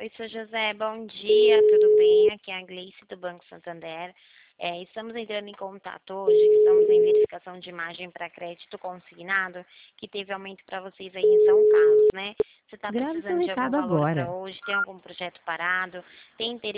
Oi, seu José, bom dia, tudo bem? Aqui é a Gleice do Banco Santander. Estamos entrando em contato hoje, que estamos em verificação de imagem para crédito consignado, que teve aumento para vocês aí em São Carlos, né? Você está Grave seu precisando de algum recado valor para agora. hoje? Tem algum projeto parado? Tem interesse